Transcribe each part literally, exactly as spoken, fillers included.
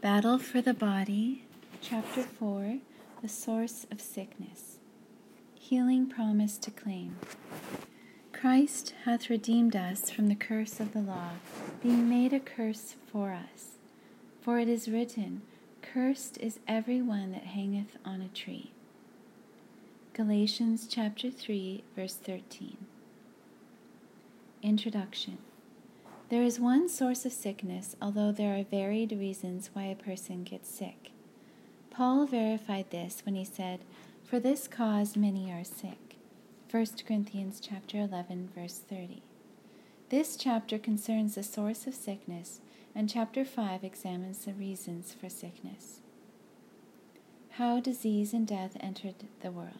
Battle for the Body, Chapter four, The Source of Sickness. Healing Promise to Claim. Christ hath redeemed us from the curse of the law, being made a curse for us. For it is written, Cursed is every one that hangeth on a tree. Galatians chapter three, verse thirteen. Introduction. There is one source of sickness, although there are varied reasons why a person gets sick. Paul verified this when he said, For this cause many are sick. First Corinthians chapter eleven, verse thirty. This chapter concerns the source of sickness, and chapter five examines the reasons for sickness. How disease and death entered the world.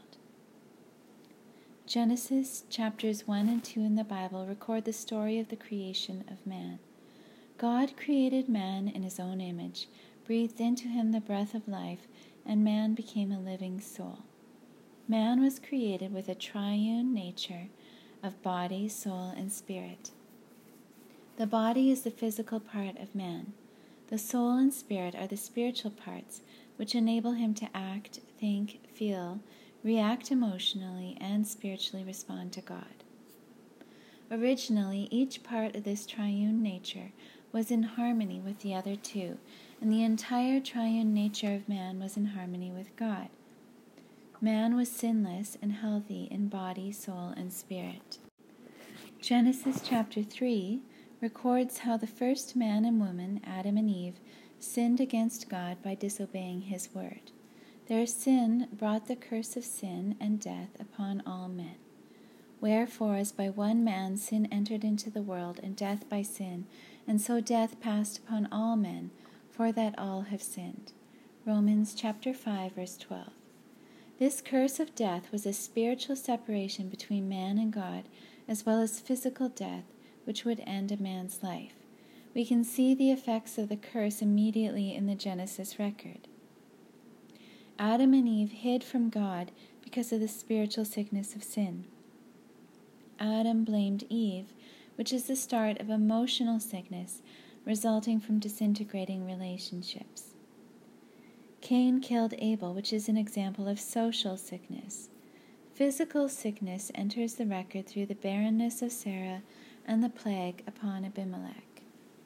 Genesis chapters one and two in the Bible record the story of the creation of man. God created man in his own image, breathed into him the breath of life, and man became a living soul. Man was created with a triune nature of body, soul, and spirit. The body is the physical part of man. The soul and spirit are the spiritual parts which enable him to act, think, feel, react emotionally, and spiritually respond to God. Originally, each part of this triune nature was in harmony with the other two, and the entire triune nature of man was in harmony with God. Man was sinless and healthy in body, soul, and spirit. Genesis chapter three records how the first man and woman, Adam and Eve, sinned against God by disobeying his word. Their sin brought the curse of sin and death upon all men. Wherefore, as by one man sin entered into the world, and death by sin, and so death passed upon all men, for that all have sinned. Romans chapter five, verse twelve. This curse of death was a spiritual separation between man and God, as well as physical death, which would end a man's life. We can see the effects of the curse immediately in the Genesis record. Adam and Eve hid from God because of the spiritual sickness of sin. Adam blamed Eve, which is the start of emotional sickness resulting from disintegrating relationships. Cain killed Abel, which is an example of social sickness. Physical sickness enters the record through the barrenness of Sarah and the plague upon Abimelech.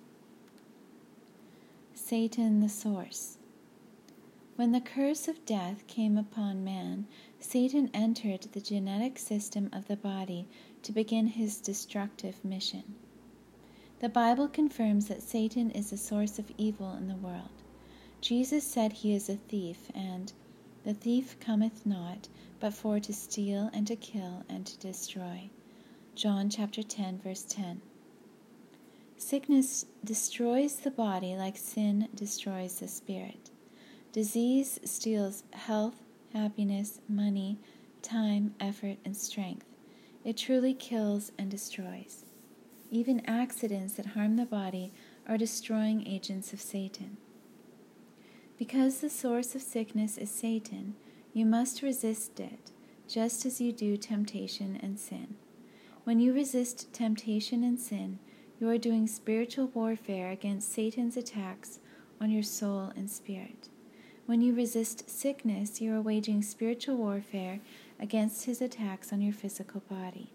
Satan, the source. When the curse of death came upon man, Satan entered the genetic system of the body to begin his destructive mission. The Bible confirms that Satan is the source of evil in the world. Jesus said he is a thief, and the thief cometh not, but for to steal and to kill and to destroy. John chapter ten, verse ten. Sickness destroys the body like sin destroys the spirit. Disease steals health, happiness, money, time, effort, and strength. It truly kills and destroys. Even accidents that harm the body are destroying agents of Satan. Because the source of sickness is Satan, you must resist it, just as you do temptation and sin. When you resist temptation and sin, you are doing spiritual warfare against Satan's attacks on your soul and spirit. When you resist sickness, you are waging spiritual warfare against his attacks on your physical body.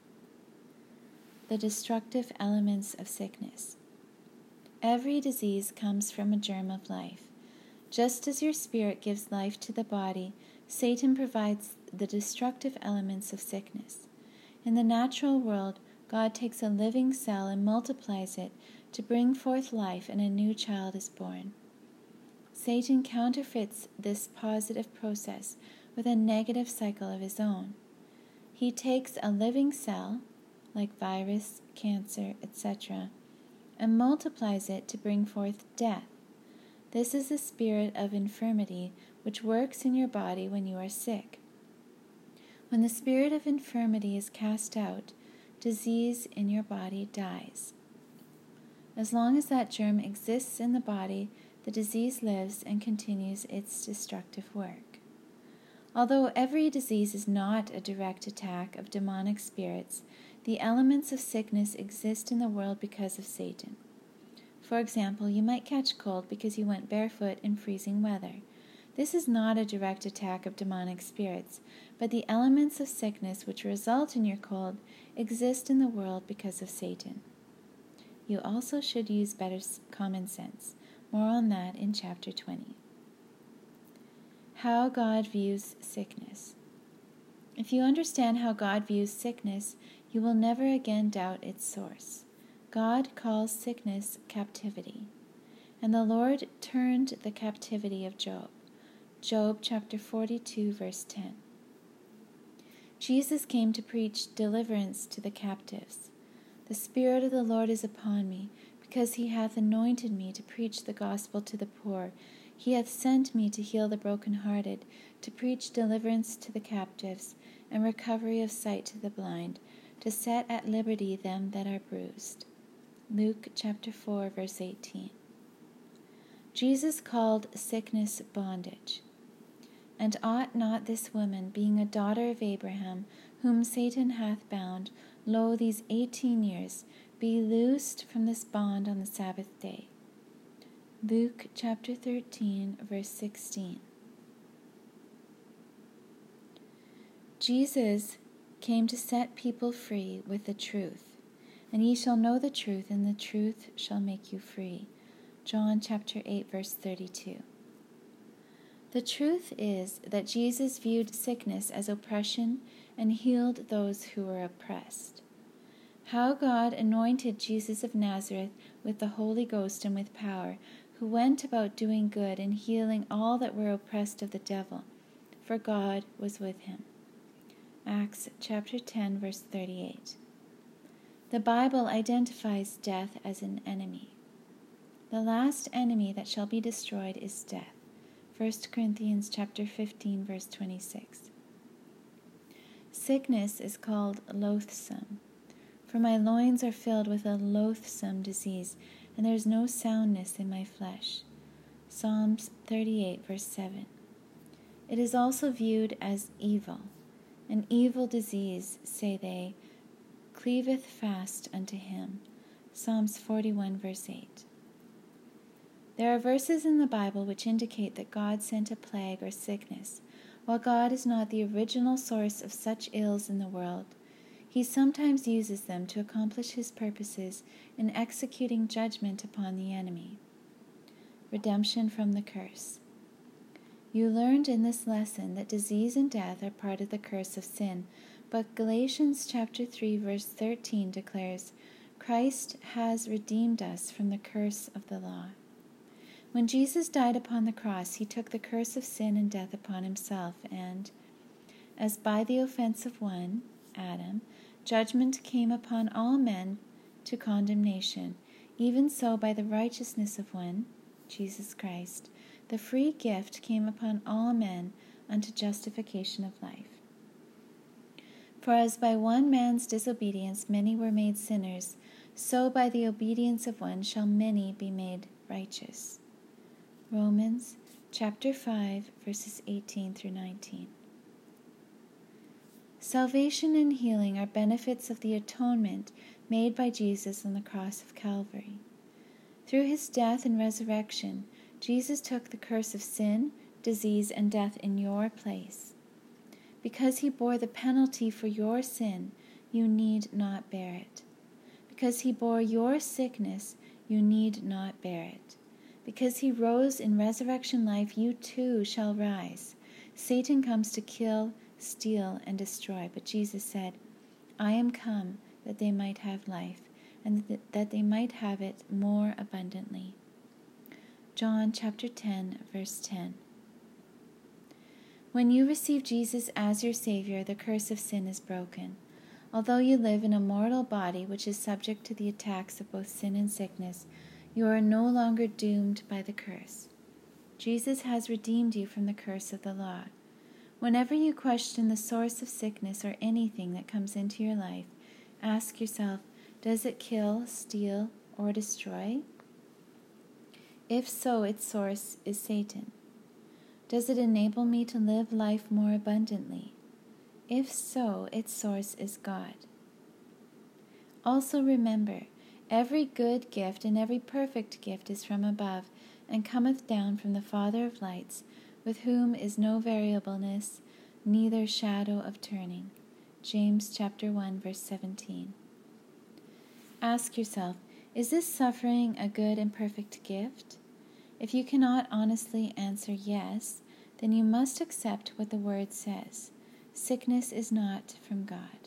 The destructive elements of sickness. Every disease comes from a germ of life. Just as your spirit gives life to the body, Satan provides the destructive elements of sickness. In the natural world, God takes a living cell and multiplies it to bring forth life, and a new child is born. Satan counterfeits this positive process with a negative cycle of his own. He takes a living cell, like virus, cancer, et cetera, and multiplies it to bring forth death. This is the spirit of infirmity which works in your body when you are sick. When the spirit of infirmity is cast out, disease in your body dies. As long as that germ exists in the body, the disease lives and continues its destructive work. Although every disease is not a direct attack of demonic spirits, the elements of sickness exist in the world because of Satan. For example, you might catch cold because you went barefoot in freezing weather. This is not a direct attack of demonic spirits, but the elements of sickness which result in your cold exist in the world because of Satan. You also should use better common sense. More on that in chapter twenty. How God views sickness. If you understand how God views sickness, you will never again doubt its source. God calls sickness captivity. And the Lord turned the captivity of Job. Job chapter forty-two, verse ten. Jesus came to preach deliverance to the captives. The Spirit of the Lord is upon me, because he hath anointed me to preach the gospel to the poor. He hath sent me to heal the brokenhearted, to preach deliverance to the captives, and recovery of sight to the blind, to set at liberty them that are bruised. Luke chapter four, verse eighteen. Jesus called sickness bondage. And ought not this woman, being a daughter of Abraham, whom Satan hath bound, lo, these eighteen years, be loosed from this bond on the Sabbath day? Luke chapter thirteen, verse sixteen. Jesus came to set people free with the truth. And ye shall know the truth, and the truth shall make you free. John chapter eight, verse thirty-two. The truth is that Jesus viewed sickness as oppression and healed those who were oppressed. How God anointed Jesus of Nazareth with the Holy Ghost and with power, who went about doing good and healing all that were oppressed of the devil, for God was with him. Acts chapter ten, verse thirty-eight. The Bible identifies death as an enemy. The last enemy that shall be destroyed is death. First Corinthians chapter fifteen, verse twenty-six. Sickness is called loathsome, for my loins are filled with a loathsome disease, and there is no soundness in my flesh. Psalms thirty-eight, verse seven. It is also viewed as evil. An evil disease, say they, cleaveth fast unto him. Psalms forty-one, verse eight. There are verses in the Bible which indicate that God sent a plague or sickness. While God is not the original source of such ills in the world, he sometimes uses them to accomplish his purposes in executing judgment upon the enemy. Redemption from the curse. You learned in this lesson that disease and death are part of the curse of sin, but Galatians chapter three, verse thirteen declares, Christ has redeemed us from the curse of the law. When Jesus died upon the cross, he took the curse of sin and death upon himself, and, as by the offense of one, Adam, judgment came upon all men to condemnation, even so by the righteousness of one, Jesus Christ, the free gift came upon all men unto justification of life. For as by one man's disobedience many were made sinners, so by the obedience of one shall many be made righteous. Romans chapter five, verses eighteen through nineteen. Salvation and healing are benefits of the atonement made by Jesus on the cross of Calvary. Through his death and resurrection, Jesus took the curse of sin, disease, and death in your place. Because he bore the penalty for your sin, you need not bear it. Because he bore your sickness, you need not bear it. Because he rose in resurrection life, you too shall rise. Satan comes to kill, steal, and destroy, but Jesus said, I am come that they might have life, and th- that they might have it more abundantly. John chapter ten, verse ten. When you receive Jesus as your Savior, the curse of sin is broken. Although you live in a mortal body which is subject to the attacks of both sin and sickness, you are no longer doomed by the curse. Jesus has redeemed you from the curse of the law. Whenever you question the source of sickness or anything that comes into your life, ask yourself, does it kill, steal, or destroy? If so, its source is Satan. Does it enable me to live life more abundantly? If so, its source is God. Also remember, Every good gift and every perfect gift is from above, and cometh down from the Father of lights, with whom is no variableness, neither shadow of turning. James chapter one, verse seventeen. Ask yourself, is this suffering a good and perfect gift? If you cannot honestly answer yes, then you must accept what the Word says. Sickness is not from God.